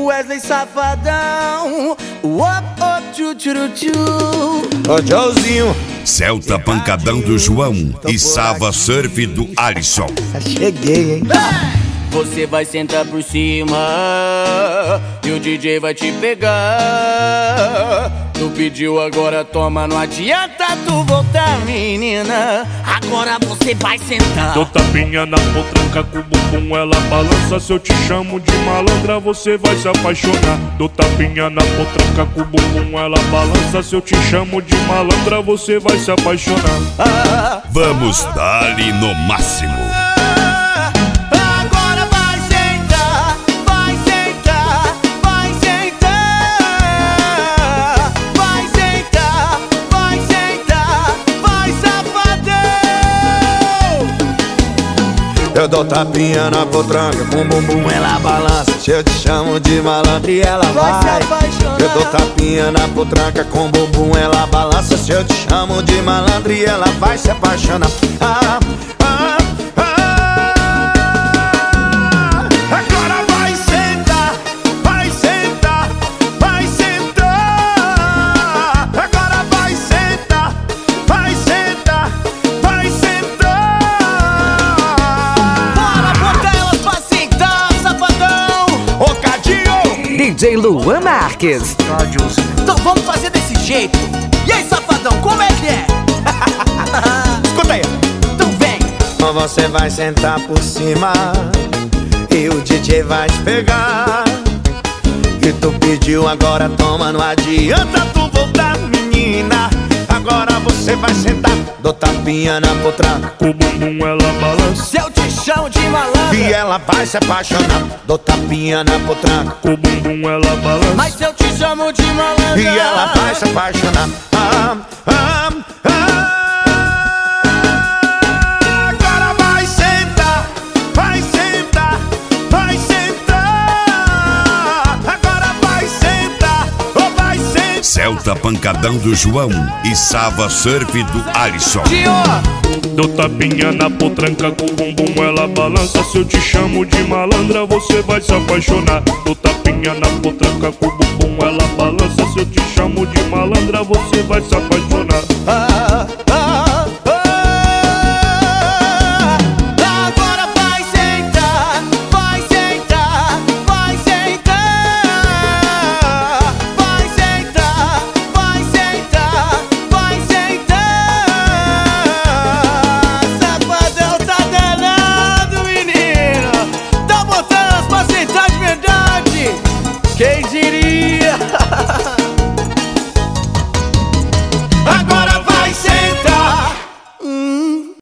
Wesley Safadão. Tchu, tchu, tchu. Ô Joãozinho. Celta Pancadão do João e Sava Surf do Alisson. Cheguei, hein? Você vai sentar por cima e o DJ vai te pegar. Tu pediu, agora toma, não adianta tu voltar, menina. Agora você vai sentar. Dou tapinha na potranca com o bumbum, ela balança. Se eu te chamo de malandra, você vai se apaixonar. Dou tapinha na potranca com o bumbum, ela balança. Se eu te chamo de malandra, você vai se apaixonar. Vamos dar-lhe no máximo. Eu dou tapinha na potranca, com bumbum ela balança. Se eu te chamo de malandro e ela vai se apaixonar. Eu dou tapinha na potranca, com bumbum ela balança. Se eu te chamo de malandro e ela vai se apaixonar. Agora vai sentar, vai sentar, vai sentar. Agora vai sentar, vai sentar, vai sentar. DJ Luan Marques. Então vamos fazer desse jeito. E aí, Safadão, como é que é? Escuta aí. Então vem. Você vai sentar por cima e o DJ vai te pegar. E tu pediu, agora toma, não adianta tu voltar, menina. Agora você vai sentar. Dou tapinha na potranca, com o bumbum ela balança. Se eu te chamo de malandra e ela vai se apaixonar. Dou tapinha na potranca, com o bumbum ela balança. Mas se eu te chamo de malandra e ela vai se apaixonar. Agora vai sentar, vai sentar, vai sentar. Agora vai sentar, oh vai sentar. Celta Pancadão do João e Sava Surf do Alisson. Dou tapinha na potranca, com o bumbum ela balança. Se eu te chamo de malandra, você vai se apaixonar. Dou tapinha na potranca, com o bumbum ela balança. Se eu te chamo de malandra, você vai se apaixonar. Agora vai sentar, vai sentar, vai sentar. Vai sentar, vai sentar, vai sentar. Safadão tá danado, menino. Tá botando as pra sentar de verdade. Quem diria?